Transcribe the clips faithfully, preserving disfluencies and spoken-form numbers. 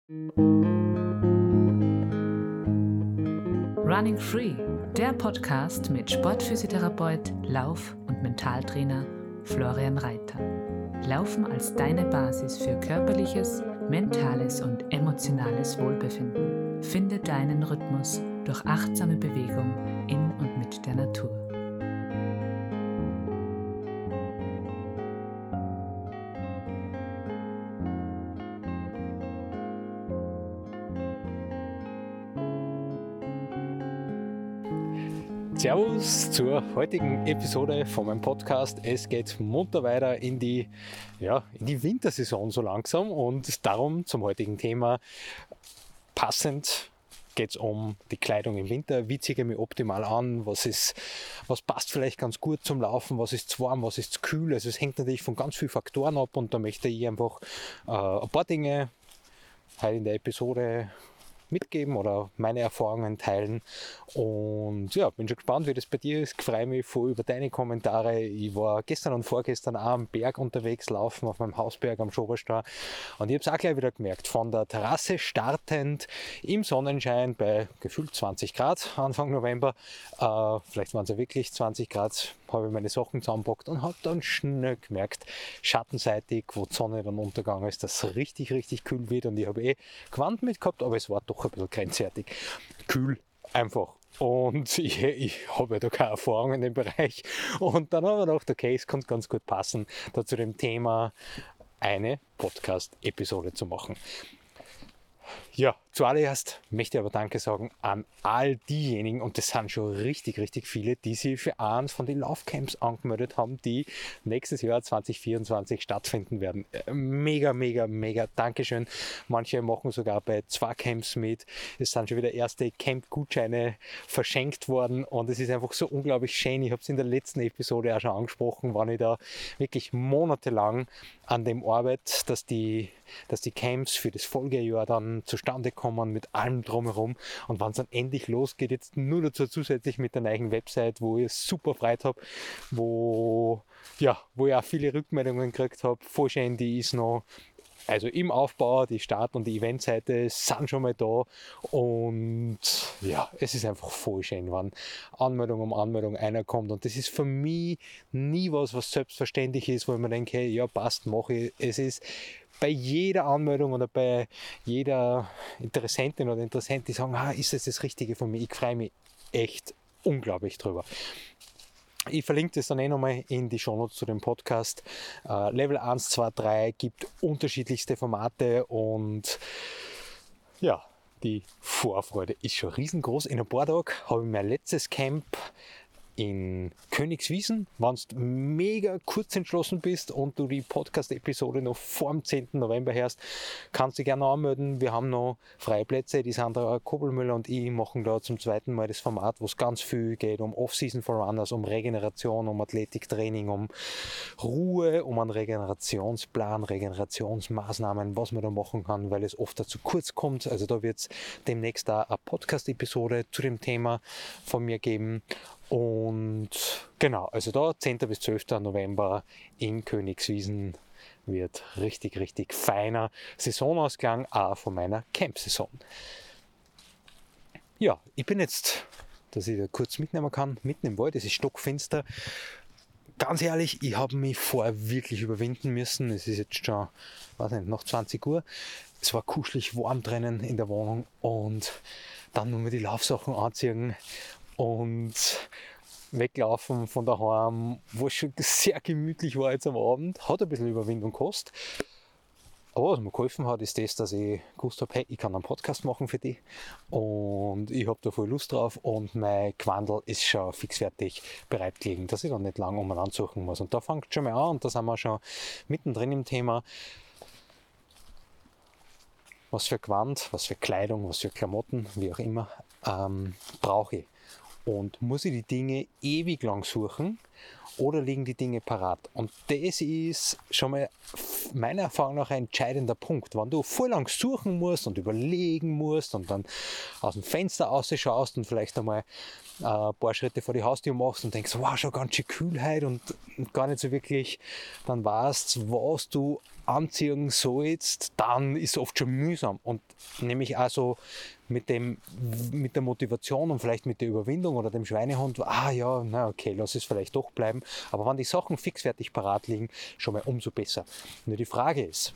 Running Free, der Podcast mit Sportphysiotherapeut, Lauf- und Mentaltrainer Florian Reiter. Laufen als deine Basis für körperliches, mentales und emotionales Wohlbefinden. Finde deinen Rhythmus durch achtsame Bewegung in und mit der Natur. Servus zur heutigen Episode von meinem Podcast. Es geht munter weiter in die, ja, in die Wintersaison so langsam und darum zum heutigen Thema. Passend geht es um die Kleidung im Winter. Wie ziehe ich mich optimal an? Was, ist, was passt vielleicht ganz gut zum Laufen? Was ist zu warm? Was ist zu kühl? Also es hängt natürlich von ganz vielen Faktoren ab und da möchte ich einfach äh, ein paar Dinge heute in der Episode mitgeben oder meine Erfahrungen teilen. Und ja, bin schon gespannt, wie das bei dir ist. Ich freue mich voll über deine Kommentare. Ich war gestern und vorgestern auch am Berg unterwegs, laufen auf meinem Hausberg am Schoberstar. Und ich habe es auch gleich wieder gemerkt, von der Terrasse startend im Sonnenschein bei gefühlt zwanzig Grad Anfang November, äh, vielleicht waren es ja wirklich zwanzig Grad, habe ich meine Sachen zusammengepackt und habe dann schnell gemerkt, schattenseitig, wo die Sonne dann untergegangen ist, dass es richtig, richtig kühl wird. Und ich habe eh Gewand mit gehabt, aber es war doch ein bisschen grenzwertig. Kühl einfach. Und ich, ich habe ja da keine Erfahrung in dem Bereich. Und dann haben wir gedacht, okay, es kann ganz gut passen, da zu dem Thema eine Podcast-Episode zu machen. Ja, zuallererst möchte ich aber Danke sagen an all diejenigen, und das sind schon richtig, richtig viele, die sich für eins von den Laufcamps angemeldet haben, die nächstes Jahr zwanzig vierundzwanzig stattfinden werden. Mega, mega, mega Dankeschön. Manche machen sogar bei zwei Camps mit. Es sind schon wieder erste Camp-Gutscheine verschenkt worden und es ist einfach so unglaublich schön. Ich habe es in der letzten Episode auch schon angesprochen, wann ich da wirklich monatelang an dem arbeite, dass die, dass die Camps für das Folgejahr dann zustande kommen mit allem drumherum, und wenn es dann endlich losgeht, jetzt nur dazu zusätzlich mit der neuen Website, wo ich super Freude habe, wo, ja, wo ich auch viele Rückmeldungen gekriegt habe, voll schön, die ist noch also im Aufbau, die Start- und die Eventseite sind schon mal da und ja, es ist einfach voll schön, wenn Anmeldung um Anmeldung einer kommt, und das ist für mich nie was, was selbstverständlich ist, wo ich mir denke, hey, ja passt, mache ich. Es ist bei jeder Anmeldung oder bei jeder Interessentin oder Interessent, die sagen, ah, ist das das Richtige für mich? Ich freue mich echt unglaublich drüber. Ich verlinke das dann eh nochmal in die Shownotes zu dem Podcast. Uh, Level eins, zwei, drei gibt unterschiedlichste Formate und ja, die Vorfreude ist schon riesengroß. In ein paar Tagen habe ich mein letztes Camp in Königswiesen. Wenn du mega kurz entschlossen bist und du die Podcast-Episode noch vor dem zehnten November hörst, kannst du dich gerne anmelden. Wir haben noch freie Plätze. Die Sandra Kobelmüller und ich machen da zum zweiten Mal das Format, wo es ganz viel geht um Off-Season for Runners, um Regeneration, um Athletiktraining, um Ruhe, um einen Regenerationsplan, Regenerationsmaßnahmen, was man da machen kann, weil es oft dazu kurz kommt. Also da wird es demnächst da eine Podcast-Episode zu dem Thema von mir geben. Und genau, also da zehnten bis zwölften November in Königswiesen wird richtig, richtig feiner Saisonausklang auch von meiner Camp-Saison. Ja, ich bin jetzt, dass ich da kurz mitnehmen kann, mitten im Wald, es ist stockfinster. Ganz ehrlich, ich habe mich vorher wirklich überwinden müssen. Es ist jetzt schon, weiß nicht, noch zwanzig Uhr. Es war kuschelig warm drinnen in der Wohnung und dann nur mal die Laufsachen anziehen und weglaufen von daheim, wo es schon sehr gemütlich war jetzt am Abend. Hat ein bisschen Überwindung gekostet. Aber was mir geholfen hat, ist das, dass ich gewusst habe, hey, ich kann einen Podcast machen für dich und ich habe da voll Lust drauf und mein Quandl ist schon fixfertig bereitgelegen, dass ich dann nicht lange umeinander suchen muss. Und da fängt es schon mal an und da sind wir schon mittendrin im Thema. Was für Gewand, was für Kleidung, was für Klamotten, wie auch immer, ähm, brauche ich. Und muss ich die Dinge ewig lang suchen oder liegen die Dinge parat? Und das ist schon mal meiner Erfahrung nach ein entscheidender Punkt. Wenn du voll lang suchen musst und überlegen musst und dann aus dem Fenster rausschaust und vielleicht einmal äh, ein paar Schritte vor die Haustür machst und denkst, wow, schon ganz schön Kühlheit und, und gar nicht so wirklich dann weißt, was du anziehen sollst, dann ist es oft schon mühsam. Und nämlich also mit dem, mit der Motivation und vielleicht mit der Überwindung oder dem Schweinehund, ah ja, na okay, lass es vielleicht doch bleiben. Aber wenn die Sachen fixfertig parat liegen, schon mal umso besser. Nur die Frage ist,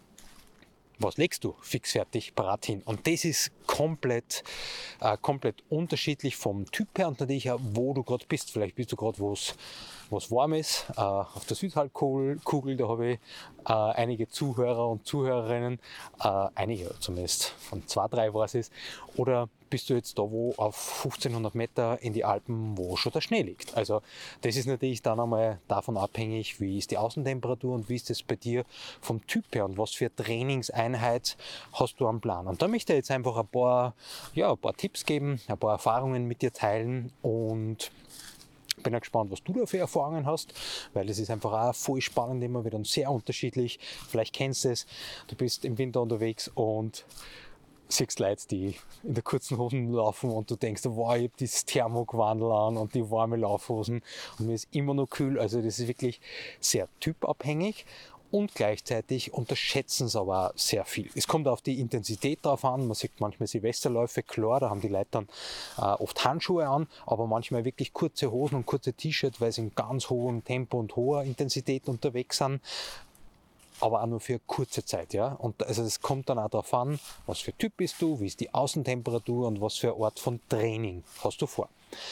was legst du fixfertig parat hin? Und das ist komplett, äh, komplett unterschiedlich vom Typ her und natürlich auch, wo du gerade bist. Vielleicht bist du gerade, wo es was warm ist, äh, auf der Südhalbkugel, da habe ich äh, einige Zuhörer und Zuhörerinnen, äh, einige zumindest, von zwei, drei weiß ich es, oder bist du jetzt da, wo auf fünfzehnhundert Meter in die Alpen, wo schon der Schnee liegt. Also das ist natürlich dann einmal davon abhängig, wie ist die Außentemperatur und wie ist das bei dir vom Typ her und was für eine Trainingseinheit hast du am Plan. Und da möchte ich jetzt einfach ein paar, ja, ein paar Tipps geben, ein paar Erfahrungen mit dir teilen und bin auch gespannt, was du da für Erfahrungen hast, weil das ist einfach auch voll spannend immer wieder und sehr unterschiedlich. Vielleicht kennst du es, du bist im Winter unterwegs und siehst Leute, die in der kurzen Hosen laufen und du denkst, wow, ich habe dieses Thermogewandel an und die warme Laufhosen und mir ist immer noch kühl. Also das ist wirklich sehr typabhängig. Und gleichzeitig unterschätzen sie aber sehr viel. Es kommt auf die Intensität drauf an. Man sieht manchmal Silvesterläufe, klar, da haben die Leute dann äh, oft Handschuhe an, aber manchmal wirklich kurze Hosen und kurze T-Shirts, weil sie in ganz hohem Tempo und hoher Intensität unterwegs sind. Aber auch nur für kurze Zeit, ja. Und also es kommt dann auch darauf an, was für Typ bist du, wie ist die Außentemperatur und was für eine Art von Training hast du vor.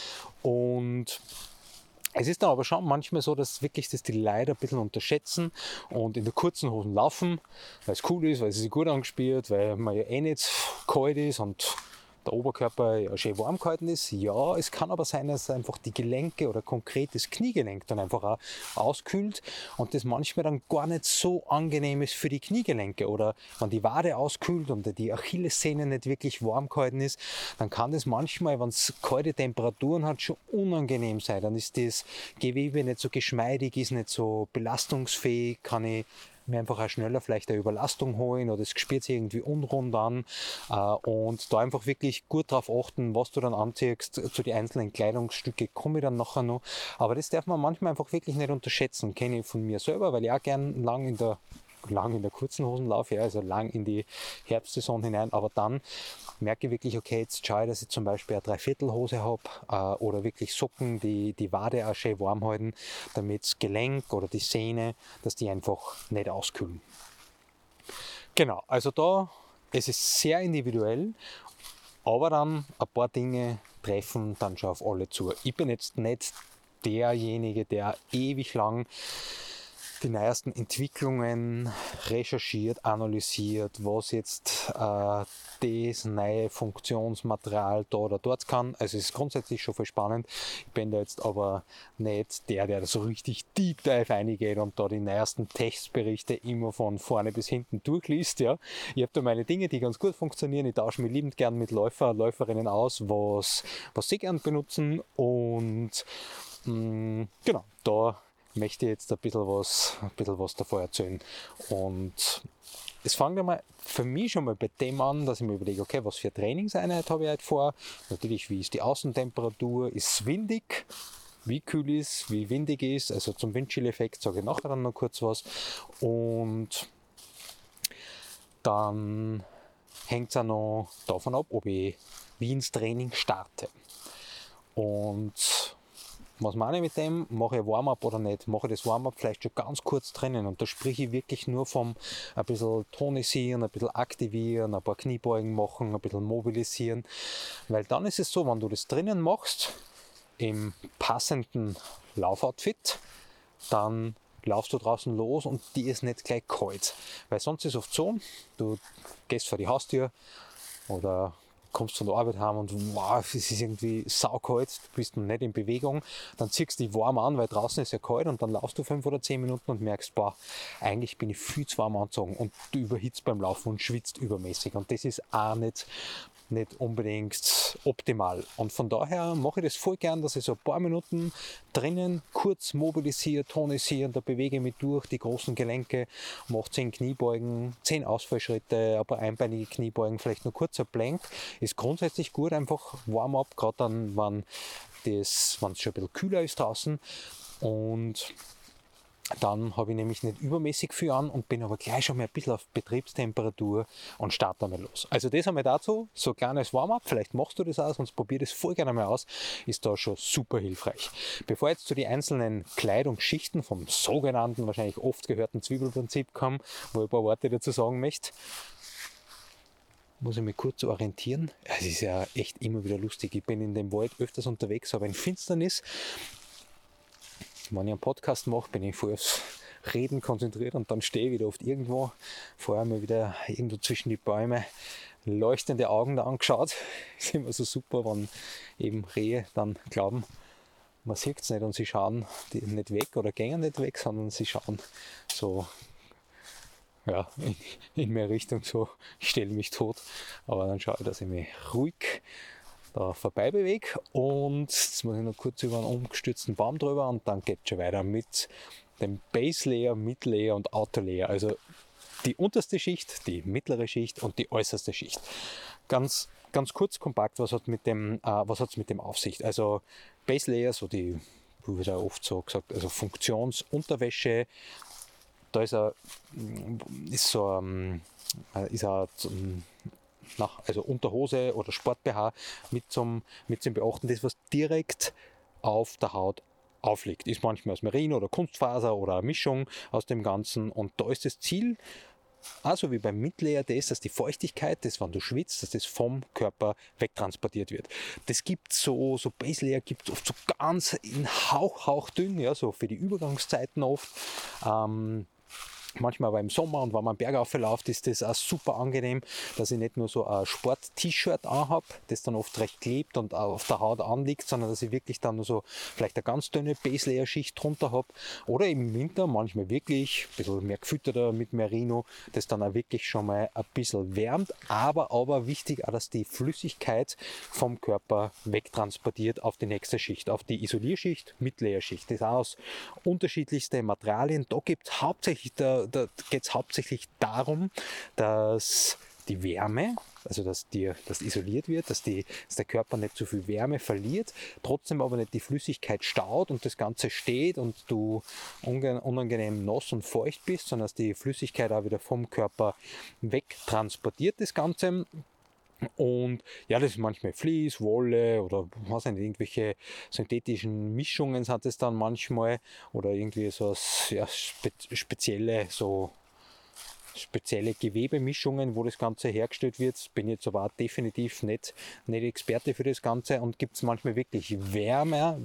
Und es ist dann aber schon manchmal so, dass wirklich das die Leute ein bisschen unterschätzen und in der kurzen Hosen laufen, weil es cool ist, weil sie sich gut angespielt, weil man ja eh nicht kalt ist und der Oberkörper ja schön warm gehalten ist. Ja, es kann aber sein, dass einfach die Gelenke oder konkret das Kniegelenk dann einfach auch auskühlt und das manchmal dann gar nicht so angenehm ist für die Kniegelenke. Oder wenn die Wade auskühlt und die Achillessehne nicht wirklich warm gehalten ist, dann kann das manchmal, wenn es kalte Temperaturen hat, schon unangenehm sein. Dann ist das Gewebe nicht so geschmeidig, ist nicht so belastungsfähig, kann ich mir einfach auch schneller vielleicht eine Überlastung holen oder es spürt sich irgendwie unrund an und da einfach wirklich gut darauf achten, was du dann anziehst. Zu den einzelnen Kleidungsstücke komme ich dann nachher noch, aber das darf man manchmal einfach wirklich nicht unterschätzen, kenne ich von mir selber, weil ich auch gern lang in der lang in der kurzen Hosen laufe, ja, also lang in die Herbstsaison hinein, aber dann merke ich wirklich, okay, jetzt schaue ich, dass ich zum Beispiel eine Dreiviertelhose habe äh, oder wirklich Socken, die die Wade auch schön warm halten, damit das Gelenk oder die Sehne, dass die einfach nicht auskühlen. Genau, also da, es ist sehr individuell, aber dann ein paar Dinge treffen dann schon auf alle zu. Ich bin jetzt nicht derjenige, der ewig lang die neuesten Entwicklungen recherchiert, analysiert, was jetzt äh, das neue Funktionsmaterial da oder dort kann. Also es ist grundsätzlich schon voll spannend. Ich bin da jetzt aber nicht der, der da so richtig deep dive reingeht und da die neuesten Testberichte immer von vorne bis hinten durchliest. Ja. Ich habe da meine Dinge, die ganz gut funktionieren. Ich tausche mich liebend gern mit Läufer und Läuferinnen aus, was, was sie gern benutzen und mh, genau, da möchte jetzt ein bisschen was, ein bisschen was davor erzählen. Und es fängt einmal für mich schon mal bei dem an, dass ich mir überlege, okay, was für eine Trainingseinheit habe ich heute vor? Natürlich, wie ist die Außentemperatur? Ist es windig? Wie kühl ist, wie windig ist? Also zum Windchill-Effekt sage ich nachher dann noch kurz was. Und dann hängt es auch noch davon ab, ob ich wie ins Training starte. Und was meine ich mit dem? Mache ich Warm-up oder nicht? Mache ich das Warm-up vielleicht schon ganz kurz drinnen und da spreche ich wirklich nur vom ein bisschen tonisieren, ein bisschen aktivieren, ein paar Kniebeugen machen, ein bisschen mobilisieren, weil dann ist es so, wenn du das drinnen machst, im passenden Laufoutfit, dann laufst du draußen los und die ist nicht gleich kalt, weil sonst ist es oft so, du gehst vor die Haustür oder kommst von der Arbeit heim und wow, es ist irgendwie saukalt, du bist noch nicht in Bewegung, dann ziehst du dich warm an, weil draußen ist ja kalt und dann laufst du fünf oder zehn Minuten und merkst, boah, eigentlich bin ich viel zu warm angezogen und du überhitzt beim Laufen und schwitzt übermäßig und das ist auch nicht, nicht unbedingt optimal. Und von daher mache ich das voll gern, dass ich so ein paar Minuten drinnen kurz mobilisiere, tonisiere, da bewege ich mich durch die großen Gelenke, mache zehn Kniebeugen, zehn Ausfallschritte, ein paar einbeinige Kniebeugen, vielleicht nur kurzer Plank. Ist grundsätzlich gut, einfach Warm-up, gerade dann, wenn es schon ein bisschen kühler ist draußen. Und Dann habe ich nämlich nicht übermäßig viel an und bin aber gleich schon mal ein bisschen auf Betriebstemperatur und starte einmal los. Also das einmal dazu, so ein kleines Warm-up, vielleicht machst du das auch, sonst probier das voll gerne mal aus, ist da schon super hilfreich. Bevor jetzt zu den einzelnen Kleidungsschichten vom sogenannten, wahrscheinlich oft gehörten Zwiebelprinzip kommen, wo ich ein paar Worte dazu sagen möchte, muss ich mich kurz orientieren. Es ist ja echt immer wieder lustig. Ich bin in dem Wald öfters unterwegs, aber in Finsternis. Wenn ich einen Podcast mache, bin ich voll aufs Reden konzentriert und dann stehe ich wieder oft irgendwo, vorher mal wieder irgendwo zwischen die Bäume, leuchtende Augen da angeschaut. Ist immer so super, wenn eben Rehe dann glauben, man sieht es nicht und sie schauen die nicht weg oder gehen nicht weg, sondern sie schauen so ja, in, in meine Richtung, so ich stelle mich tot, aber dann schaue ich, dass ich mich ruhig da vorbei bewege und jetzt muss ich noch kurz über einen umgestürzten Baum drüber und dann geht es schon weiter mit dem Base Layer, Mid Layer und Outer Layer, also die unterste Schicht, die mittlere Schicht und die äußerste Schicht. Ganz, ganz kurz, kompakt, was hat mit dem, äh, was hat's mit dem auf sich? Also Base Layer, so die, wie wird ja oft so gesagt, also Funktionsunterwäsche, da ist er, ist so, ist er nach, also Unterhose oder Sport-B H mit zum, mit zum Beachten, das was direkt auf der Haut aufliegt. Ist manchmal aus Merino oder Kunstfaser oder eine Mischung aus dem Ganzen und da ist das Ziel, also wie beim Mid-Layer, das, dass die Feuchtigkeit, das, wenn du schwitzt, dass das vom Körper wegtransportiert wird. Das gibt so, so Base-Layer gibt es oft so ganz in Hauch, Hauch dünn, ja, so für die Übergangszeiten oft. Ähm, Manchmal aber im Sommer und wenn man bergauf läuft, ist das auch super angenehm, dass ich nicht nur so ein Sport-T-Shirt anhabe, das dann oft recht klebt und auch auf der Haut anliegt, sondern dass ich wirklich dann nur so vielleicht eine ganz dünne Base-Layer-Schicht drunter habe. Oder im Winter manchmal wirklich ein bisschen mehr gefütterter mit Merino, das dann auch wirklich schon mal ein bisschen wärmt. Aber, aber wichtig auch, dass die Flüssigkeit vom Körper wegtransportiert auf die nächste Schicht, auf die Isolierschicht, Mid-Layer-Schicht. Das ist auch aus unterschiedlichsten Materialien. Da gibt es hauptsächlich der Da geht es hauptsächlich darum, dass die Wärme, also dass, die, dass isoliert wird, dass, die, dass der Körper nicht zu viel Wärme verliert, trotzdem aber nicht die Flüssigkeit staut und das Ganze steht und du unangenehm nass und feucht bist, sondern dass die Flüssigkeit auch wieder vom Körper wegtransportiert, das Ganze. Und ja, das ist manchmal Vlies, Wolle oder was nicht, irgendwelche synthetischen Mischungen sind es dann manchmal oder irgendwie so ja, spe spezielle so spezielle Gewebemischungen, wo das Ganze hergestellt wird. Bin jetzt aber auch definitiv nicht, nicht Experte für das Ganze und gibt es manchmal wirklich Wärme.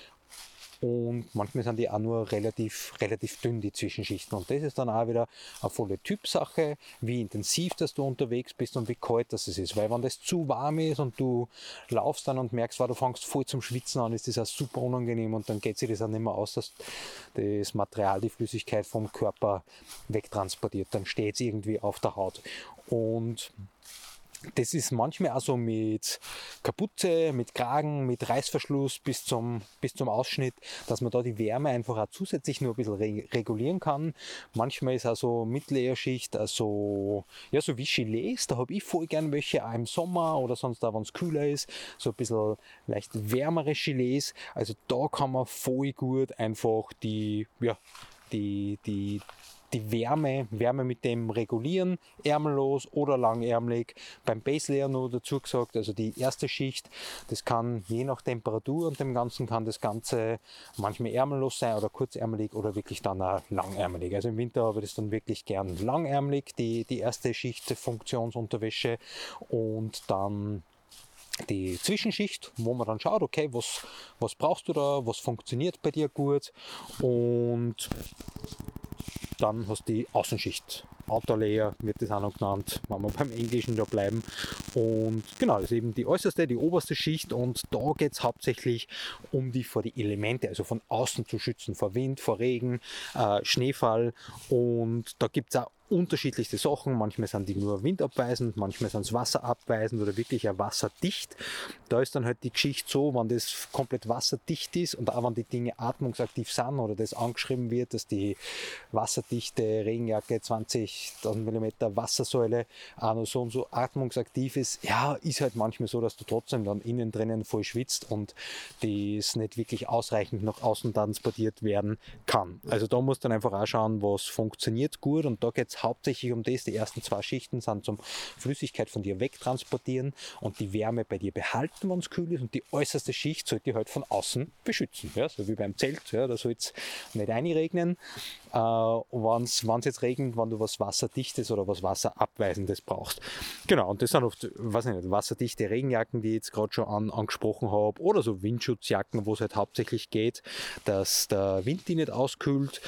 Und manchmal sind die auch nur relativ, relativ dünn, die Zwischenschichten. Und das ist dann auch wieder eine volle Typsache, wie intensiv dass du unterwegs bist und wie kalt das ist. Weil wenn das zu warm ist und du laufst dann und merkst, du fängst voll zum Schwitzen an, ist das auch super unangenehm und dann geht sich das auch nicht mehr aus, dass das Material, die Flüssigkeit vom Körper wegtransportiert. Dann steht es irgendwie auf der Haut. Und das ist manchmal auch so mit Kapuze, mit Kragen, mit Reißverschluss bis zum, bis zum Ausschnitt, dass man da die Wärme einfach auch zusätzlich nur ein bisschen re regulieren kann. Manchmal ist auch so Mid-Layer-Schicht, also, ja, so wie Gilets, da habe ich voll gern welche, auch im Sommer oder sonst auch, wenn es kühler ist, so ein bisschen leicht wärmere Gilets. Also da kann man voll gut einfach die, ja, die, die, die Wärme, Wärme mit dem regulieren, ärmellos oder langärmelig. Beim Base Layer nur dazu gesagt, also die erste Schicht, das kann je nach Temperatur und dem Ganzen kann das Ganze manchmal ärmellos sein oder kurzärmelig oder wirklich dann auch langärmelig. Also im Winter habe ich das dann wirklich gern langärmelig, die, die erste Schicht Funktionsunterwäsche und dann die Zwischenschicht, wo man dann schaut, okay, was, was brauchst du da, was funktioniert bei dir gut und dann hast du die Außenschicht. Outer Layer wird das auch noch genannt, wenn wir beim Englischen da bleiben. Und genau, das ist eben die äußerste, die oberste Schicht und da geht es hauptsächlich um die vor die Elemente, also von außen zu schützen, vor Wind, vor Regen, äh, Schneefall und da gibt es auch unterschiedlichste Sachen. Manchmal sind die nur windabweisend, manchmal sind es wasserabweisend oder wirklich ja wasserdicht. Da ist dann halt die Geschichte so, wenn das komplett wasserdicht ist und auch wenn die Dinge atmungsaktiv sind oder das angeschrieben wird, dass die wasserdichte Regenjacke zwanzigtausend Millimeter Wassersäule auch noch so und so atmungsaktiv ist, ja, ist halt manchmal so, dass du trotzdem dann innen drinnen voll schwitzt und das nicht wirklich ausreichend nach außen transportiert werden kann. Also da musst du dann einfach auch schauen, was funktioniert gut, und da geht es hauptsächlich um das. Die ersten zwei Schichten sind zum Flüssigkeit von dir wegtransportieren und die Wärme bei dir behalten, wenn es kühl ist, und die äußerste Schicht sollte halt von außen beschützen, ja, so wie beim Zelt, ja, da soll es nicht einregnen. Äh, wenn es jetzt regnet, wenn du was Wasserdichtes oder was Wasserabweisendes brauchst. Genau, und das sind oft, weiß ich nicht, wasserdichte Regenjacken, die ich jetzt gerade schon an, angesprochen habe, oder so Windschutzjacken, wo es halt hauptsächlich geht, dass der Wind die nicht auskühlt.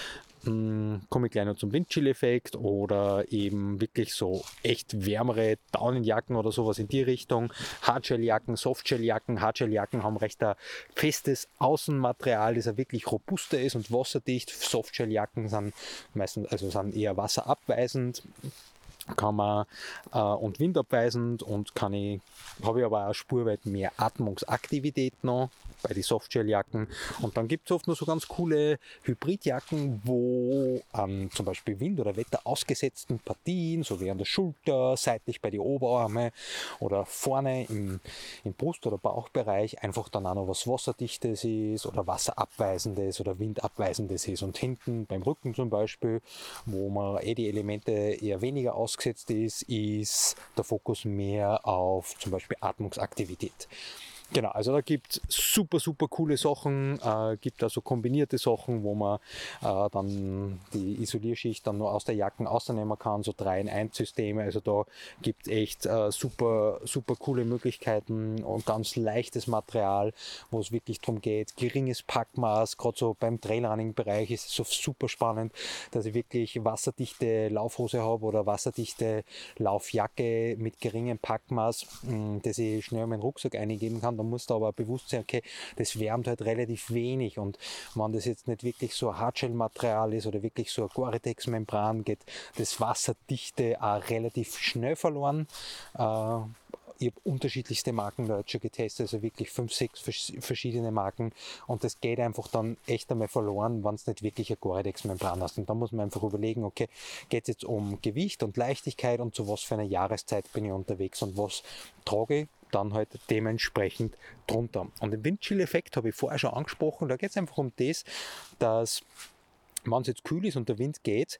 Hm, komme ich gleich noch zum Windchill-Effekt, oder eben wirklich so echt wärmere Daunenjacken oder sowas in die Richtung. Hardshelljacken, Softshelljacken. Hardshelljacken haben recht ein festes Außenmaterial, das ja wirklich robuster ist und wasserdicht. Softshelljacken sind meistens, also sind eher wasserabweisend. Kann man äh, und windabweisend, und kann ich, habe ich aber auch spurweit mehr Atmungsaktivität noch bei den Softshelljacken. Und dann gibt es oft noch so ganz coole Hybridjacken, wo an zum Beispiel Wind- oder Wetter ausgesetzten Partien, so wie an der Schulter, seitlich bei den Oberarmen oder vorne im, im Brust- oder Bauchbereich, einfach dann auch noch was Wasserdichtes ist oder Wasserabweisendes oder Windabweisendes ist. Und hinten beim Rücken zum Beispiel, wo man eh die Elemente eher weniger ausgesetzt ist, ist der Fokus mehr auf zum Beispiel Atmungsaktivität. Genau, also da gibt es super, super coole Sachen, äh, gibt also kombinierte Sachen, wo man äh, dann die Isolierschicht dann nur aus der Jacken ausnehmen kann, so drei in eins Systeme. Also da gibt es echt äh, super, super coole Möglichkeiten und ganz leichtes Material, wo es wirklich darum geht, geringes Packmaß. Gerade so beim Trailrunning-Bereich ist es so super spannend, dass ich wirklich wasserdichte Laufhose habe oder wasserdichte Laufjacke mit geringem Packmaß, mh, das ich schnell in meinen Rucksack eingeben kann. Da musst du aber bewusst sein, okay, das wärmt halt relativ wenig, und wenn das jetzt nicht wirklich so ein Hardshell-Material ist oder wirklich so eine Gore-Tex-Membran, geht das Wasserdichte auch relativ schnell verloren. Äh, Ich habe unterschiedlichste Marken da jetzt schon getestet, also wirklich fünf, sechs verschiedene Marken, und das geht einfach dann echt einmal verloren, wenn es nicht wirklich eine Gore-Tex-Membran hast. Und da muss man einfach überlegen, okay, geht es jetzt um Gewicht und Leichtigkeit und zu was für einer Jahreszeit bin ich unterwegs und was trage ich dann halt dementsprechend drunter. Und den Windchill-Effekt habe ich vorher schon angesprochen. Da geht es einfach um das, dass, wenn es jetzt kühl ist und der Wind geht,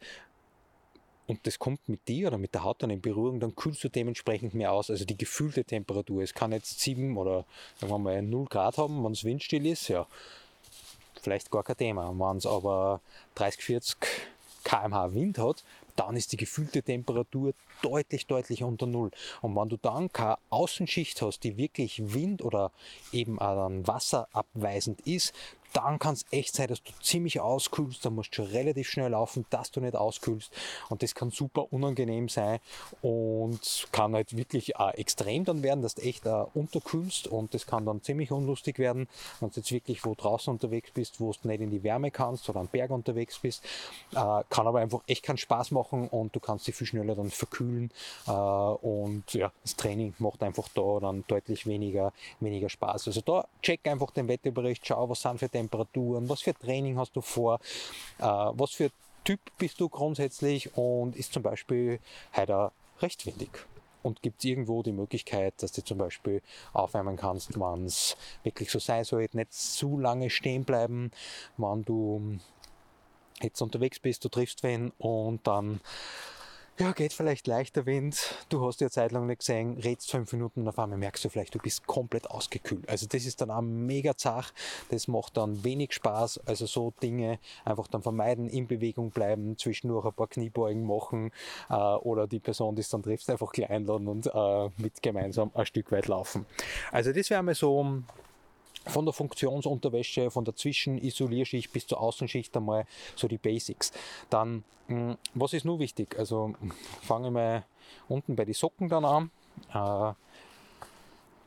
und das kommt mit dir oder mit der Haut dann in Berührung, dann kühlst du dementsprechend mehr aus. Also die gefühlte Temperatur. Es kann jetzt sieben oder sagen wir mal null Grad haben, wenn es windstill ist, ja, vielleicht gar kein Thema. Wenn es aber dreißig, vierzig Kilometer pro Stunde Wind hat, dann ist die gefühlte Temperatur deutlich, deutlich unter Null. Und wenn du dann keine Außenschicht hast, die wirklich Wind oder eben auch dann wasserabweisend ist, dann kann es echt sein, dass du ziemlich auskühlst, dann musst du schon relativ schnell laufen, dass du nicht auskühlst, und das kann super unangenehm sein und kann halt wirklich auch extrem dann werden, dass du echt auch unterkühlst, und das kann dann ziemlich unlustig werden, wenn du jetzt wirklich wo draußen unterwegs bist, wo du nicht in die Wärme kannst oder am Berg unterwegs bist, äh, kann aber einfach echt keinen Spaß machen, und du kannst dich viel schneller dann verkühlen, äh, und ja, das Training macht einfach da dann deutlich weniger, weniger Spaß. Also da check einfach den Wetterbericht, schau, was sind für Temperaturen, was für Training hast du vor, äh, was für Typ bist du grundsätzlich, und ist zum Beispiel heute recht windig. Und gibt es irgendwo die Möglichkeit, dass du zum Beispiel aufwärmen kannst, wenn es wirklich so sein soll, nicht zu lange stehen bleiben, wenn du jetzt unterwegs bist, du triffst wen und dann ja, geht vielleicht leichter Wind, du hast ja Zeit lang nicht gesehen, redst fünf Minuten und auf einmal merkst du vielleicht, du bist komplett ausgekühlt. Also das ist dann auch mega zach, das macht dann wenig Spaß, also so Dinge einfach dann vermeiden, in Bewegung bleiben, zwischendurch ein paar Kniebeugen machen äh, oder die Person, die es dann trifft, einfach gleich einladen und äh, mit gemeinsam ein Stück weit laufen. Also das wäre mal so von der Funktionsunterwäsche, von der Zwischenisolierschicht bis zur Außenschicht einmal so die Basics. Dann, mh, was ist nur wichtig? Also fange ich mal unten bei den Socken dann an. Äh,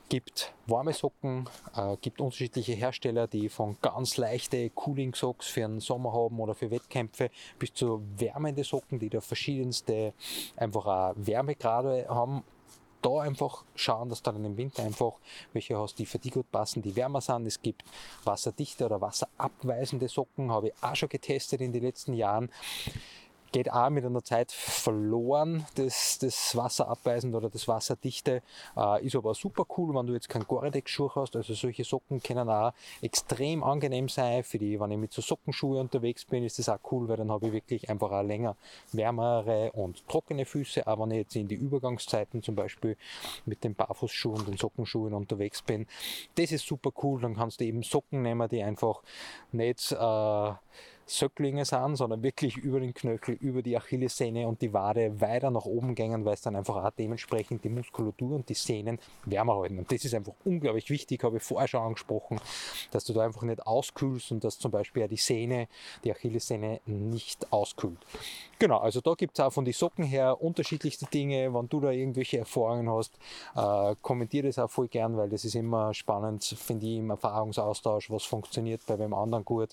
Gibt warme Socken, äh, gibt unterschiedliche Hersteller, die von ganz leichte Cooling Socks für den Sommer haben oder für Wettkämpfe bis zu wärmende Socken, die da verschiedenste einfach auch Wärmegrade haben. Da einfach schauen, dass du dann im Winter einfach welche hast, die für die gut passen, die wärmer sind. Es gibt wasserdichte oder wasserabweisende Socken, habe ich auch schon getestet in den letzten Jahren. Geht auch mit einer Zeit verloren, das, das Wasserabweisend oder das Wasserdichte, äh, ist aber super cool, wenn du jetzt keinen Gore-Tex-Schuh hast. Also solche Socken können auch extrem angenehm sein. Für die, wenn ich mit so Sockenschuhe unterwegs bin, ist das auch cool, weil dann habe ich wirklich einfach auch länger wärmere und trockene Füße. Aber wenn ich jetzt in die Übergangszeiten zum Beispiel mit den Barfußschuhen und den Sockenschuhen unterwegs bin, das ist super cool. Dann kannst du eben Socken nehmen, die einfach nicht äh, Söcklinge sind, sondern wirklich über den Knöchel, über die Achillessehne und die Wade weiter nach oben gehen, weil es dann einfach auch dementsprechend die Muskulatur und die Sehnen wärmer halten. Und das ist einfach unglaublich wichtig, habe ich vorher schon angesprochen, dass du da einfach nicht auskühlst und dass zum Beispiel auch die Sehne, die Achillessehne nicht auskühlt. Genau, also da gibt es auch von den Socken her unterschiedlichste Dinge. Wenn du da irgendwelche Erfahrungen hast, äh, kommentiere das auch voll gern, weil das ist immer spannend, finde ich, im Erfahrungsaustausch, was funktioniert bei wem anderen gut.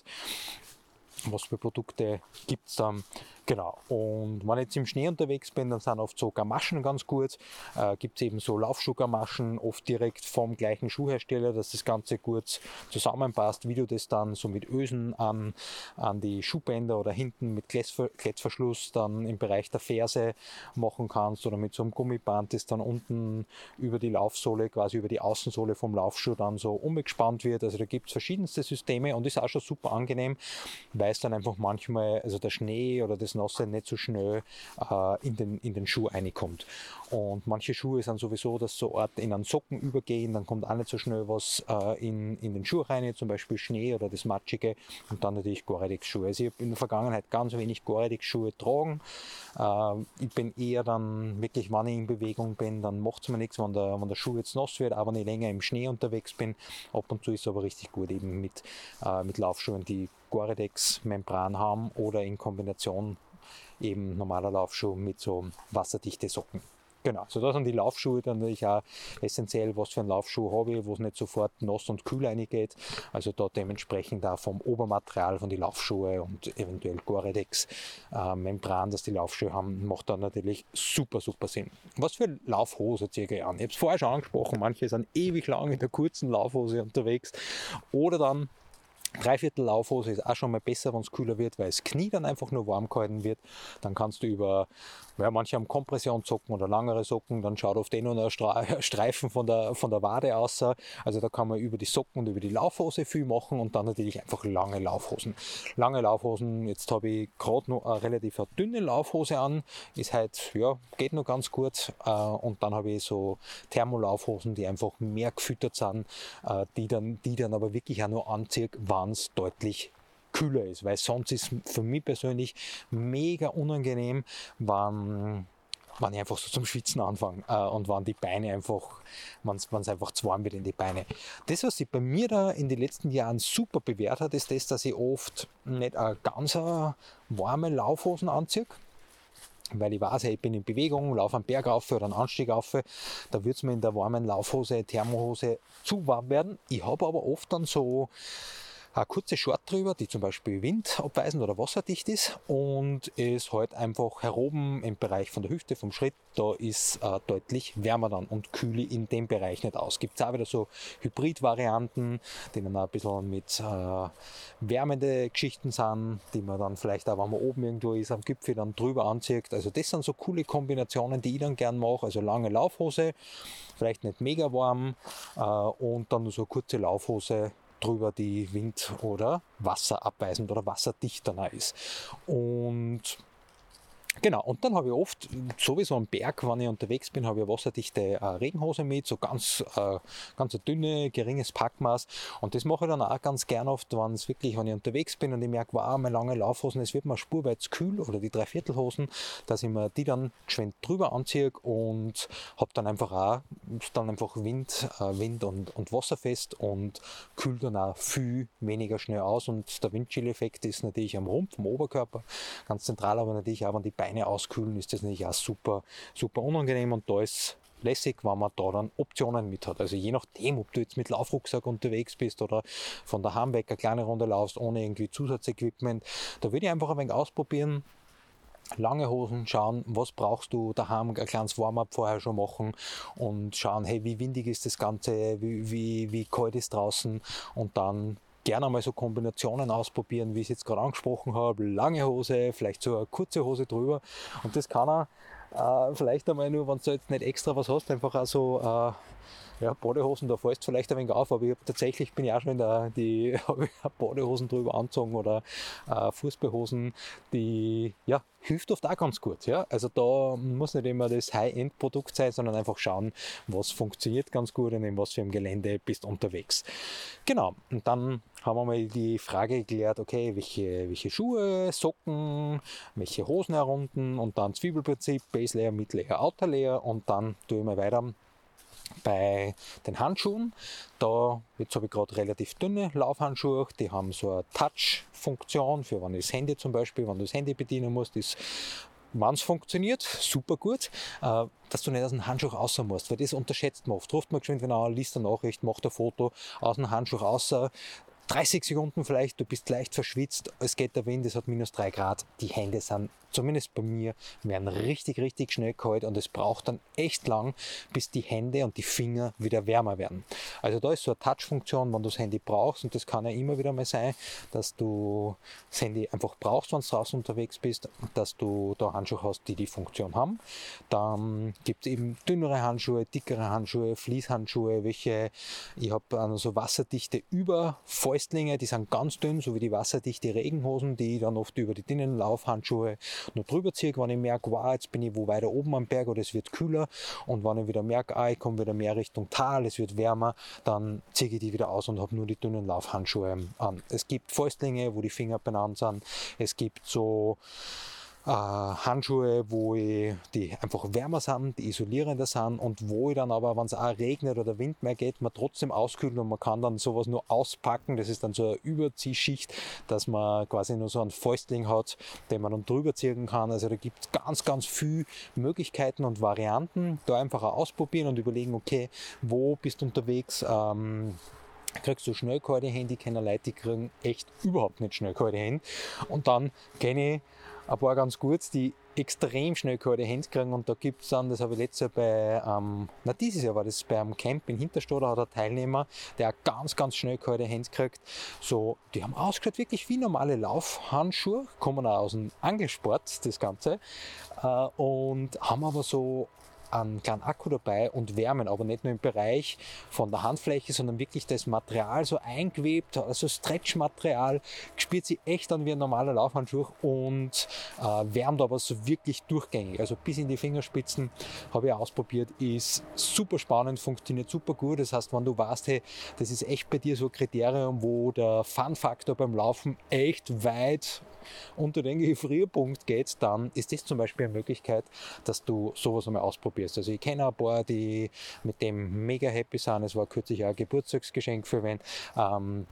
Was für Produkte gibt es dann. Genau, und wenn ich jetzt im Schnee unterwegs bin, dann sind oft so Gamaschen ganz gut. Äh, gibt es eben so Laufschuhgamaschen, oft direkt vom gleichen Schuhhersteller, dass das Ganze gut zusammenpasst, wie du das dann so mit Ösen an, an die Schuhbänder oder hinten mit Klettver- Klettverschluss dann im Bereich der Ferse machen kannst oder mit so einem Gummiband, das dann unten über die Laufsohle, quasi über die Außensohle vom Laufschuh dann so umgespannt wird. Also da gibt es verschiedenste Systeme und ist auch schon super angenehm, weil es dann einfach manchmal, also der Schnee oder das Nasse nicht so schnell äh, in, den, in den Schuh reinkommt. Und manche Schuhe sind sowieso, dass so Art in einen Socken übergehen, dann kommt auch nicht so schnell was äh, in, in den Schuh rein, zum Beispiel Schnee oder das Matschige und dann natürlich Gore-Tex-Schuhe. Also ich habe in der Vergangenheit ganz wenig Gore-Tex-Schuhe getragen. Äh, ich bin eher dann wirklich, wenn ich in Bewegung bin, dann macht es mir nichts, wenn der, wenn der Schuh jetzt nass wird, aber wenn ich länger im Schnee unterwegs bin. Ab und zu ist es aber richtig gut eben mit, äh, mit Laufschuhen, die Gore-Tex-Membran haben oder in Kombination eben normaler Laufschuh mit so wasserdichte Socken. Genau, so da sind die Laufschuhe dann natürlich auch essentiell, was für einen Laufschuh habe ich, wo es nicht sofort nass und kühl reingeht. Also da dementsprechend auch vom Obermaterial von den Laufschuhe und eventuell Gore-Tex äh, Membran, dass die Laufschuhe haben, macht dann natürlich super, super Sinn. Was für Laufhose ziehe ich an? Ich habe es vorher schon angesprochen, manche sind ewig lang in der kurzen Laufhose unterwegs oder dann Dreiviertel Laufhose ist auch schon mal besser, wenn es kühler wird, weil das Knie dann einfach nur warm gehalten wird. Dann kannst du über, ja, manche haben Kompressionssocken oder langere Socken, dann schaut oft eh nur ein Stra- Streifen von der, von der Wade aus. Also da kann man über die Socken und über die Laufhose viel machen und dann natürlich einfach lange Laufhosen. Lange Laufhosen, jetzt habe ich gerade noch eine relativ dünne Laufhose an, ist halt, ja, geht noch ganz gut. Und dann habe ich so Thermolaufhosen, die einfach mehr gefüttert sind, die dann, die dann aber wirklich auch nur anziehe, wann es deutlich kühler ist, weil sonst ist für mich persönlich mega unangenehm, wenn, wenn ich einfach so zum Schwitzen anfange äh, und wenn die Beine einfach, wenn es einfach zu warm wird in die Beine. Das, was sich bei mir da in den letzten Jahren super bewährt hat, ist das, dass ich oft nicht eine ganz warme Laufhosen anziehe, weil ich weiß, ich bin in Bewegung, laufe einen Berg auf oder einen Anstieg auf, da wird es mir in der warmen Laufhose, Thermohose zu warm werden. Ich habe aber oft dann so eine kurze Short drüber, die zum Beispiel windabweisend oder wasserdicht ist und es halt einfach heroben im Bereich von der Hüfte, vom Schritt, da ist äh, deutlich wärmer dann und kühle in dem Bereich nicht aus. Gibt es auch wieder so Hybrid-Varianten, die dann auch ein bisschen mit äh, wärmende Geschichten sind, die man dann vielleicht auch, wenn man oben irgendwo ist, am Gipfel dann drüber anzieht. Also das sind so coole Kombinationen, die ich dann gern mache. Also lange Laufhose, vielleicht nicht mega warm äh, und dann nur so eine kurze Laufhose drüber, die wind- oder wasserabweisend oder wasserdicht dann auch ist. Und genau, und dann habe ich oft sowieso am Berg, wenn ich unterwegs bin, habe ich eine wasserdichte äh, Regenhose mit, so ganz, äh, ganz ein dünne, geringes Packmaß. Und das mache ich dann auch ganz gern oft, wenn es wirklich, wenn ich unterwegs bin und ich merke, wow, meine lange Laufhosen, es wird mir spurweit zu kühl oder die Dreiviertelhosen, dass ich mir die dann geschwind drüber anziehe und habe dann einfach auch dann einfach Wind, äh, Wind und, und wasserfest und kühlt dann auch viel weniger schnell aus. Und der Windchill-Effekt ist natürlich am Rumpf, am Oberkörper ganz zentral, aber natürlich auch, wenn die Beine auskühlen, ist das natürlich auch super, super unangenehm und da ist lässig, wenn man da dann Optionen mit hat. Also je nachdem, ob du jetzt mit Laufrucksack unterwegs bist oder von daheim weg eine kleine Runde laufst, ohne irgendwie Zusatzequipment, da würde ich einfach ein wenig ausprobieren. Lange Hosen, schauen, was brauchst du daheim, ein kleines Warm-up vorher schon machen und schauen, hey, wie windig ist das Ganze, wie, wie, wie kalt ist draußen, und dann gerne mal so Kombinationen ausprobieren, wie ich es jetzt gerade angesprochen habe, lange Hose, vielleicht so eine kurze Hose drüber, und das kann er äh, vielleicht einmal nur, wenn du jetzt nicht extra was hast, einfach auch so äh, ja, Badehosen, da fällst du vielleicht ein wenig auf, aber ich hab, tatsächlich bin ich auch schon in der, die habe ich Badehosen drüber angezogen oder äh, Fußballhosen, die, ja, hilft oft auch ganz gut, ja, also da muss nicht immer das High-End-Produkt sein, sondern einfach schauen, was funktioniert ganz gut und in was für einem Gelände bist du unterwegs. Genau, und dann haben wir mal die Frage geklärt, okay, welche, welche Schuhe, Socken, welche Hosen herunten, und dann Zwiebelprinzip, Base Layer, Mid Layer, Outer Layer, und dann tue ich mal weiter bei den Handschuhen. Da, jetzt habe ich gerade relativ dünne Laufhandschuhe, die haben so eine Touch-Funktion, für wenn das Handy zum Beispiel, wenn du das Handy bedienen musst, ist, wenn es funktioniert, super gut, äh, dass du nicht aus dem Handschuh raus musst, weil das unterschätzt man oft. Ruft man geschwind, wenn einer liest eine Nachricht, macht ein Foto aus dem Handschuh raus, dreißig Sekunden vielleicht, du bist leicht verschwitzt, es geht der Wind, es hat minus drei Grad, die Hände sind, zumindest bei mir, werden richtig, richtig schnell kalt, und es braucht dann echt lang, bis die Hände und die Finger wieder wärmer werden. Also da ist so eine Touch-Funktion, wenn du das Handy brauchst, und das kann ja immer wieder mal sein, dass du das Handy einfach brauchst, wenn du draußen unterwegs bist, dass du da Handschuhe hast, die die Funktion haben. Dann gibt es eben dünnere Handschuhe, dickere Handschuhe, Fließhandschuhe, welche, ich habe so wasserdichte Überfäustlinge, die sind ganz dünn, so wie die wasserdichte Regenhosen, die ich dann oft über die dünnen Laufhandschuhe noch drüber ziehe, wenn ich merke, wow, jetzt bin ich wo weiter oben am Berg oder es wird kühler, und wenn ich wieder merke, ah, ich komme wieder mehr Richtung Tal, es wird wärmer, dann ziehe ich die wieder aus und habe nur die dünnen Laufhandschuhe an. Es gibt Fäustlinge, wo die Finger benannt sind, es gibt so äh, Handschuhe, wo ich, die einfach wärmer sind, die isolierender sind, und wo ich dann aber, wenn es auch regnet oder Wind mehr geht, man trotzdem auskühlt, und man kann dann sowas nur auspacken. Das ist dann so eine Überziehschicht, dass man quasi nur so einen Fäustling hat, den man dann drüber ziehen kann. Also da gibt es ganz, ganz viele Möglichkeiten und Varianten. Da einfach auch ausprobieren und überlegen, okay, wo bist du unterwegs? Ähm, kriegst du schnell kalte Hände, keine Leute, die kriegen echt überhaupt nicht schnell kalte Hände. Und dann kenne ich ein paar ganz gut, die extrem schnell kalte Hände kriegen, und da gibt es dann, das habe ich letztes Jahr bei, ähm, na dieses Jahr war das bei einem Camp in Hinterstadt, da hat ein Teilnehmer, der auch ganz, ganz schnell kalte Hände kriegt. So, die haben ausgeschaut wirklich wie normale Laufhandschuhe, kommen auch aus dem Angelsport, das Ganze, äh, und haben aber so einen kleinen Akku dabei und wärmen, aber nicht nur im Bereich von der Handfläche, sondern wirklich das Material so eingewebt, also Stretchmaterial, spürt sich echt an wie ein normaler Laufhandschuh und äh, wärmt aber so wirklich durchgängig, also bis in die Fingerspitzen, habe ich ausprobiert, ist super spannend, funktioniert super gut. Das heißt, wenn du weißt, hey, das ist echt bei dir so ein Kriterium, wo der Fun-Faktor beim Laufen echt weit unter den Gefrierpunkt geht, dann ist das zum Beispiel eine Möglichkeit, dass du sowas einmal ausprobierst. Also ich kenne ein paar, die mit dem mega happy sind. Es war kürzlich auch ein Geburtstagsgeschenk für wen. Ähm,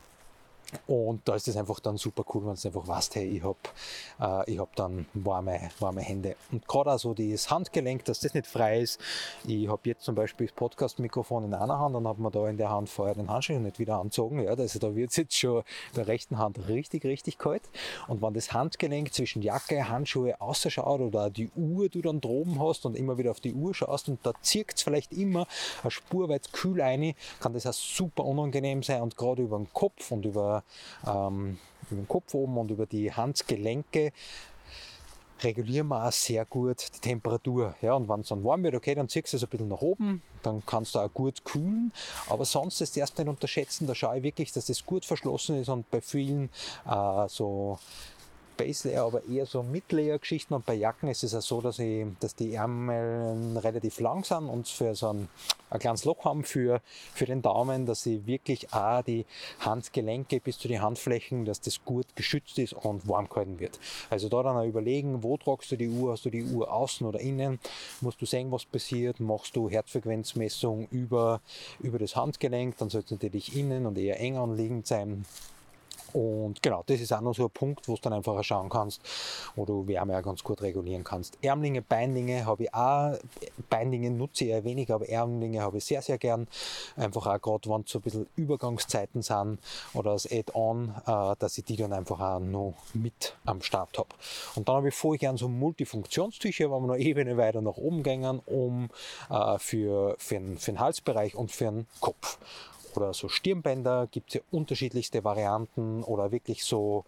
Und da ist es einfach dann super cool, wenn du einfach weißt, hey, ich habe äh, ich hab dann warme, warme Hände. Und gerade auch so das Handgelenk, dass das nicht frei ist. Ich habe jetzt zum Beispiel das Podcast-Mikrofon in einer Hand, dann hat man da in der Hand vorher den Handschuh nicht wieder angezogen. Ja, also da wird es jetzt schon in der rechten Hand richtig, richtig kalt. Und wenn das Handgelenk zwischen Jacke, Handschuhe ausschaut oder die Uhr du dann droben hast und immer wieder auf die Uhr schaust und da zirkt es vielleicht immer eine Spur weit kühl rein, kann das auch super unangenehm sein, und gerade über den Kopf und über Ähm, über den Kopf oben und über die Handgelenke regulieren wir auch sehr gut die Temperatur. Ja, und wenn es dann warm wird, okay, dann ziehst du es ein bisschen nach oben, dann kannst du auch gut kühlen, aber sonst ist das nicht unterschätzen, da schaue ich wirklich, dass das gut verschlossen ist, und bei vielen äh, so Base Layer, aber eher so Mid-Layer-Geschichten, und bei Jacken ist es auch so, dass, ich, dass die Ärmel relativ lang sind und für so ein, ein kleines Loch haben für, für den Daumen, dass sie wirklich auch die Handgelenke bis zu den Handflächen, dass das gut geschützt ist und warm gehalten wird. Also da dann auch überlegen, wo tragst du die Uhr, hast du die Uhr außen oder innen, musst du sehen, was passiert, machst du Herzfrequenzmessung über, über das Handgelenk, dann sollte es natürlich innen und eher eng anliegend sein. Und genau, das ist auch noch so ein Punkt, wo du dann einfach schauen kannst, wo du Wärme auch ganz gut regulieren kannst. Ärmlinge, Beinlinge habe ich auch, Beinlinge nutze ich eher weniger, aber Ärmlinge habe ich sehr, sehr gern. Einfach auch gerade, wenn es so ein bisschen Übergangszeiten sind oder als Add-on, äh, dass ich die dann einfach auch noch mit am Start habe. Und dann habe ich voll gern so Multifunktionstücher, wo wir noch Ebene weiter nach oben gehen, um äh, für, für, den, für den Halsbereich und für den Kopf. Oder so Stirnbänder gibt es ja unterschiedlichste Varianten oder wirklich so,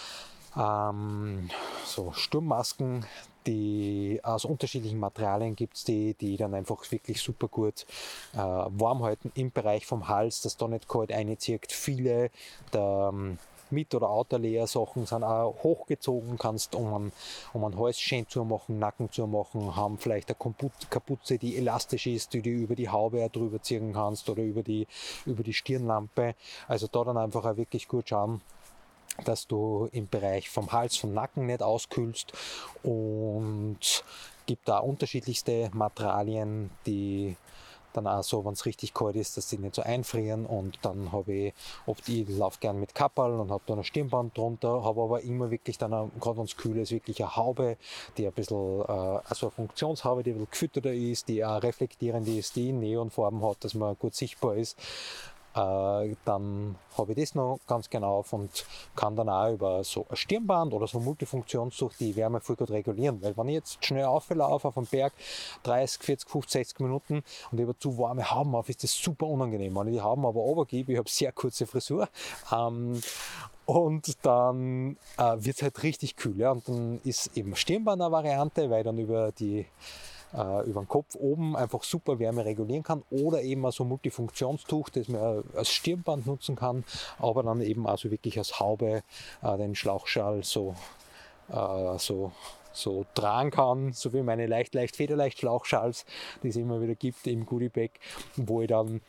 ähm, so Sturmmasken, die aus unterschiedlichen Materialien gibt es, die, die dann einfach wirklich super gut äh, warm halten im Bereich vom Hals, dass da nicht kalt reinzieht. Viele der Mit- oder Outerlayer-Sachen sind auch hochgezogen, kannst um einen, um einen Hals schön zu machen, Nacken zu machen, haben vielleicht eine Kapuze, die elastisch ist, die du über die Haube drüber ziehen kannst oder über die, über die Stirnlampe. Also da dann einfach auch wirklich gut schauen, dass du im Bereich vom Hals, vom Nacken nicht auskühlst, und gibt da unterschiedlichste Materialien, die dann auch so, wenn es richtig kalt ist, dass sie nicht so einfrieren. Und dann habe ich, oft ich laufe gern mit Kapperl und habe da ein Stirnband drunter, habe aber immer wirklich dann, gerade wenn es kühl ist, wirklich eine Haube, die ein bisschen, äh, also eine Funktionshaube, die ein bisschen gefütterter ist, die auch reflektierend ist, die Neonfarben hat, dass man gut sichtbar ist. Äh, dann habe ich das noch ganz genau auf und kann dann auch über so ein Stirnband oder so Multifunktionstuch die Wärme voll gut regulieren. Weil wenn ich jetzt schnell auflaufe auf einem Berg, dreißig, vierzig, fünfzig, sechzig Minuten und ich habe zu warme Hauben auf, ist das super unangenehm. Wenn ich die Hauben aber runtergebe, ich habe sehr kurze Frisur, ähm, und dann äh, wird es halt richtig kühl. Ja? Und dann ist eben Stirnband eine Variante, weil dann über die über den Kopf oben einfach super Wärme regulieren kann, oder eben so ein Multifunktionstuch, das man als Stirnband nutzen kann, aber dann eben also wirklich als Haube äh, den Schlauchschal so, äh, so, so tragen kann, so wie meine leicht, leicht, federleicht Schlauchschals, die es immer wieder gibt im Goodiebag, wo ich dann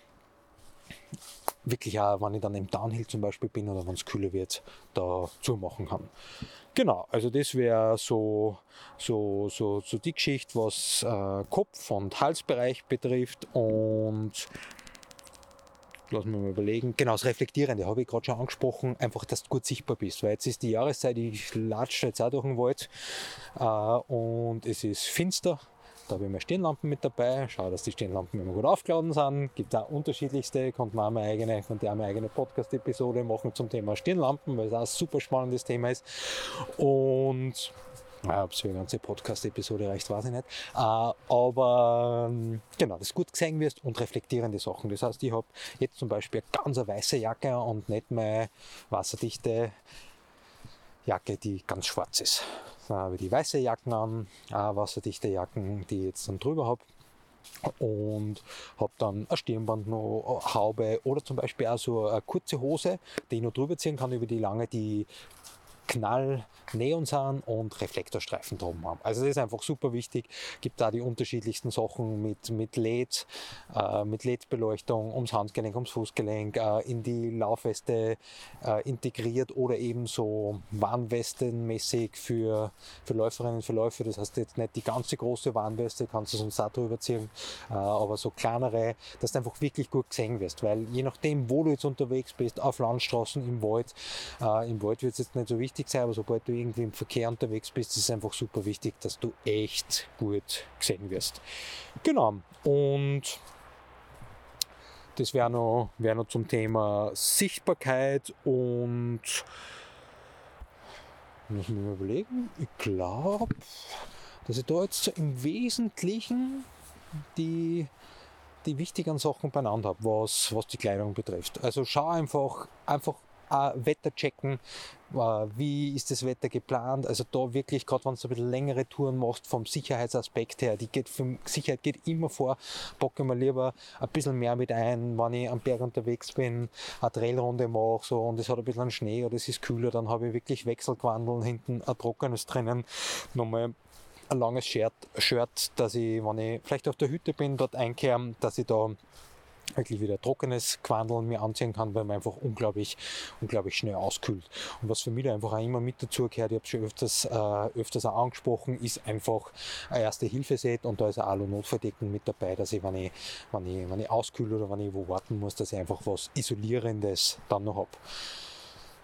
wirklich auch, wenn ich dann im Downhill zum Beispiel bin oder wenn es kühler wird, da zumachen kann. Genau, also das wäre so, so, so, so die Geschichte, was äh, Kopf- und Halsbereich betrifft. Und lassen wir mal überlegen. Genau, das Reflektierende habe ich gerade schon angesprochen, einfach, dass du gut sichtbar bist, weil jetzt ist die Jahreszeit, ich latsche jetzt auch durch den Wald äh, und es ist finster. Da habe ich meine Stirnlampen mit dabei. Schau, dass die Stirnlampen immer gut aufgeladen sind. Gibt auch unterschiedlichste. Konnte man auch meine eigene, konnte auch meine eigene Podcast-Episode machen zum Thema Stirnlampen, weil es auch ein super spannendes Thema ist. Und ja, ob es für eine ganze Podcast-Episode reicht, weiß ich nicht. Äh, aber genau, dass du gut gesehen wirst und reflektierende Sachen. Das heißt, ich habe jetzt zum Beispiel eine ganz weiße Jacke und nicht meine wasserdichte Jacke, die ganz schwarz ist. Dann habe ich die weiße Jacken an, auch wasserdichte Jacken, die ich jetzt dann drüber habe. Und habe dann ein Stirnband noch, eine Haube oder zum Beispiel auch so eine kurze Hose, die ich noch drüber ziehen kann über die lange, die Knall Neon sind und Reflektorstreifen drum haben. Also das ist einfach super wichtig. Gibt da die unterschiedlichsten Sachen mit, mit L E D, äh, mit L E D-Beleuchtung ums Handgelenk, ums Fußgelenk, äh, in die Laufweste äh, integriert oder eben so Warnwestenmäßig für, für Läuferinnen und für Läufer. Das heißt jetzt nicht die ganze große Warnweste, kannst du sonst auch drüber ziehen, äh, aber so kleinere, dass du einfach wirklich gut gesehen wirst, weil je nachdem, wo du jetzt unterwegs bist, auf Landstraßen, im Wald, äh, im Wald wird es jetzt nicht so wichtig sein, aber sobald du irgendwie im Verkehr unterwegs bist, ist es einfach super wichtig, dass du echt gut gesehen wirst. Genau, und das wäre noch, wär noch zum Thema Sichtbarkeit. Und muss ich mir mal überlegen, ich glaube, dass ich da jetzt so im Wesentlichen die, die wichtigen Sachen beieinander habe, was, was die Kleidung betrifft. Also schau einfach, einfach Uh, Wetter checken, uh, wie ist das Wetter geplant, also da wirklich, gerade wenn du ein bisschen längere Touren machst, vom Sicherheitsaspekt her, die geht für Sicherheit geht immer vor, packe mir lieber ein bisschen mehr mit ein, wenn ich am Berg unterwegs bin, eine Trailrunde mache so, und es hat ein bisschen Schnee oder es ist kühler, dann habe ich wirklich Wechselquandeln, hinten ein trockenes drinnen, nochmal ein langes Shirt, Shirt, dass ich, wenn ich vielleicht auf der Hütte bin, dort einkehre, dass ich da wirklich wieder trockenes Quandeln mir anziehen kann, weil man einfach unglaublich, unglaublich schnell auskühlt. Und was für mich da einfach auch immer mit dazu gehört, ich habe es schon öfters, äh, öfters auch angesprochen, ist einfach ein Erste-Hilfe-Set, und da ist ein Alu-Notfalldecken mit dabei, dass ich, wenn ich, wenn ich, wenn ich auskühle oder wenn ich wo warten muss, dass ich einfach was Isolierendes dann noch habe.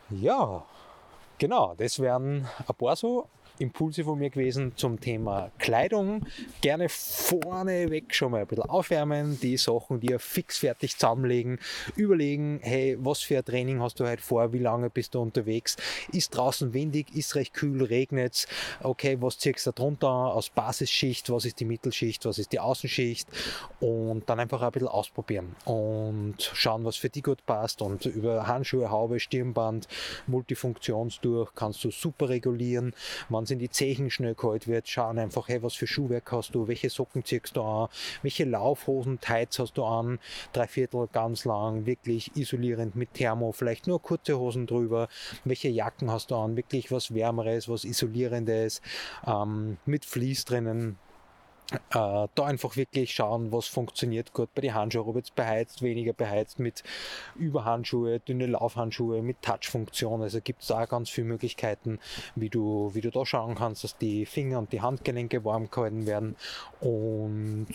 Ja, genau, das wären ein paar so Impulse von mir gewesen zum Thema Kleidung. Gerne vorneweg schon mal ein bisschen aufwärmen, die Sachen, die ihr fix fertig zusammenlegen, überlegen, hey, was für ein Training hast du heute vor, wie lange bist du unterwegs, ist draußen windig, ist recht kühl, regnet es, okay, was ziehst du da drunter aus Basisschicht, was ist die Mittelschicht, was ist die Außenschicht und dann einfach ein bisschen ausprobieren und schauen, was für dich gut passt und über Handschuhe, Haube, Stirnband, Multifunktionsdurch kannst du super regulieren. Wenn es in die Zehen schnell kalt wird, schauen einfach, hey, was für Schuhwerk hast du, welche Socken ziehst du an, welche Laufhosen, Tights hast du an, drei Viertel ganz lang, wirklich isolierend mit Thermo, vielleicht nur kurze Hosen drüber, welche Jacken hast du an, wirklich was Wärmeres, was Isolierendes, ähm, mit Vlies drinnen. Äh, da einfach wirklich schauen, was funktioniert gut bei den Handschuhen, ob jetzt beheizt, weniger beheizt, mit Überhandschuhe, dünne Laufhandschuhe, mit Touchfunktion. Also gibt es da ganz viele Möglichkeiten, wie du, wie du da schauen kannst, dass die Finger und die Handgelenke warm gehalten werden. Und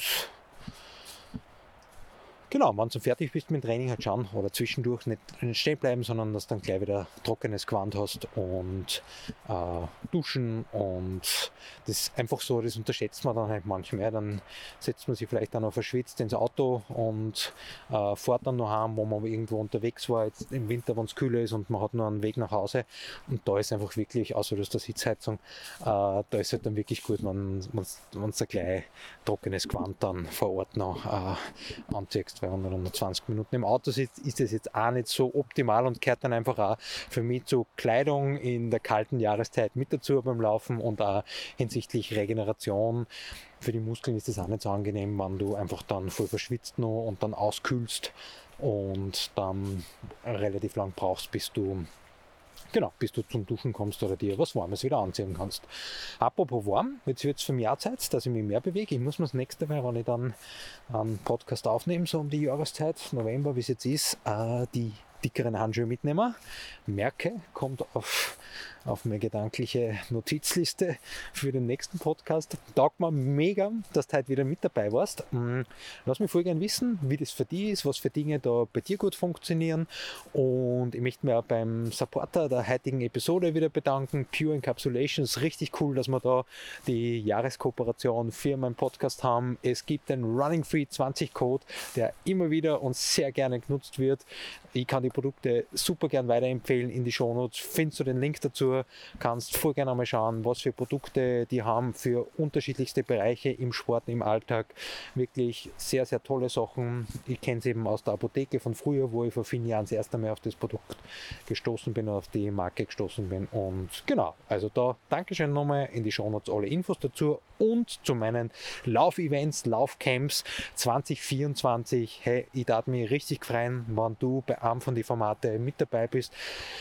genau, wenn du fertig bist mit dem Training, halt schauen oder zwischendurch nicht stehen bleiben, sondern dass du dann gleich wieder trockenes Gewand hast und äh, duschen und das ist einfach so, das unterschätzt man dann halt manchmal. Dann setzt man sich vielleicht dann noch verschwitzt ins Auto und äh, fährt dann noch heim, wo man irgendwo unterwegs war, jetzt im Winter, wenn es kühler ist und man hat nur einen Weg nach Hause und da ist einfach wirklich, außer dass der Sitzheizung, äh, da ist halt dann wirklich gut, wenn man ein gleich trockenes Gewand dann vor Ort noch äh, anziehst. Wenn man nur zwanzig Minuten im Auto sitzt, ist das jetzt auch nicht so optimal und gehört dann einfach auch für mich zu Kleidung in der kalten Jahreszeit mit dazu beim Laufen und auch hinsichtlich Regeneration. Für die Muskeln ist das auch nicht so angenehm, wenn du einfach dann voll verschwitzt noch und dann auskühlst und dann relativ lang brauchst, bis du Genau, bis du zum Duschen kommst oder dir was Warmes wieder anziehen kannst. Apropos warm, jetzt wird es für mich auch Zeit, dass ich mich mehr bewege. Ich muss mir das nächste Mal, wenn ich dann einen Podcast aufnehme, so um die Jahreszeit, November, wie es jetzt ist, äh, die dickeren Handschuhe mitnehmen. Merke, kommt auf, auf meine gedankliche Notizliste für den nächsten Podcast. Taugt mir mega, dass du heute wieder mit dabei warst. Lass mich voll gerne wissen, wie das für dich ist, was für Dinge da bei dir gut funktionieren. Und ich möchte mich auch beim Supporter der heutigen Episode wieder bedanken. Pure Encapsulations, richtig cool, dass wir da die Jahreskooperation für meinen Podcast haben. Es gibt den Running Free zwanzig Code, der immer wieder und sehr gerne genutzt wird. Ich kann die Produkte super gern weiterempfehlen. In die Shownotes findest du den Link dazu. Kannst voll gerne einmal schauen, was für Produkte die haben für unterschiedlichste Bereiche im Sport, im Alltag. Wirklich sehr, sehr tolle Sachen. Ich kenne es eben aus der Apotheke von früher, wo ich vor vielen Jahren das erste Mal auf das Produkt gestoßen bin, auf die Marke gestoßen bin. Und genau, also da Dankeschön nochmal, in die Shownotes alle Infos dazu und zu meinen Laufevents, Laufcamps zwanzig vierundzwanzig. Hey, ich darf mich richtig freuen, wenn du bei einem von den Formaten mit dabei bist.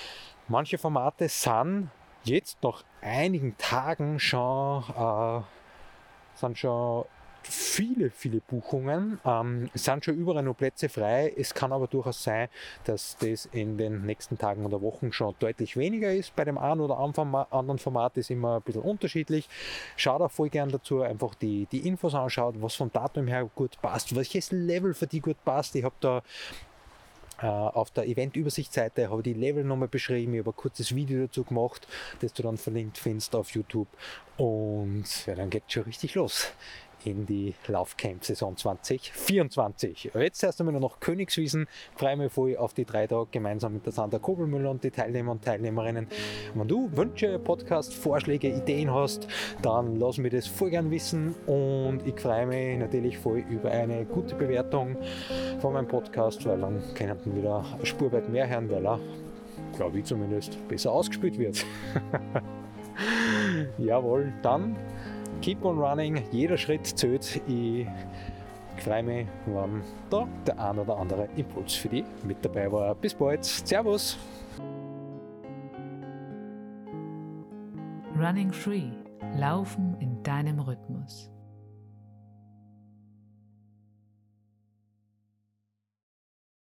Manche Formate sind jetzt nach einigen Tagen schon, äh, sind schon viele, viele Buchungen. Ähm, es sind schon überall noch Plätze frei. Es kann aber durchaus sein, dass das in den nächsten Tagen oder Wochen schon deutlich weniger ist. Bei dem einen oder anderen Format ist immer ein bisschen unterschiedlich. Schaut auch voll gern dazu, einfach die, die Infos anschaut, was vom Datum her gut passt, welches Level für die gut passt. Ich habe da auf der Event-Übersichtsseite habe ich die Level nochmal beschrieben, ich habe ein kurzes Video dazu gemacht, das du dann verlinkt findest auf YouTube und ja, dann geht es schon richtig los in die Laufcamp-Saison zwanzig vierundzwanzig. Jetzt erst einmal nur noch Königswiesen. Freue mich voll auf die drei Tage gemeinsam mit der Sandra Kobelmüller und die Teilnehmer und Teilnehmerinnen. Wenn du Wünsche, Podcast, Vorschläge, Ideen hast, dann lass mich das voll gern wissen und ich freue mich natürlich voll über eine gute Bewertung von meinem Podcast, weil dann können wir wieder eine Spur weit mehr hören, weil er, glaube ich zumindest, besser ausgespielt wird. Jawohl, dann keep on running, jeder Schritt zählt. Ich freue mich, wenn da der ein oder andere Impuls für dich mit dabei war. Bis bald, Servus! Running Free, Laufen in deinem Rhythmus.